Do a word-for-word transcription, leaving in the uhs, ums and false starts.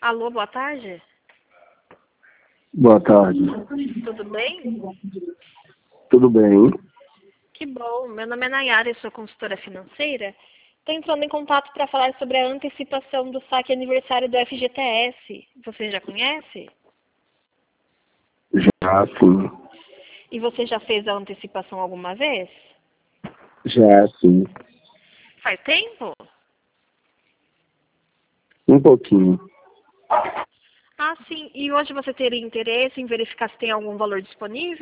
Alô, boa tarde. Boa tarde. Tudo bem? Tudo bem? Que bom. Meu nome é Nayara, eu sou consultora financeira. Estou entrando em contato para falar sobre a antecipação do saque aniversário do F G T S. Você já conhece? Já, sim. E você já fez a antecipação alguma vez? Já, sim. Faz tempo? Um pouquinho. Ah, sim. E hoje você teria interesse em verificar se tem algum valor disponível?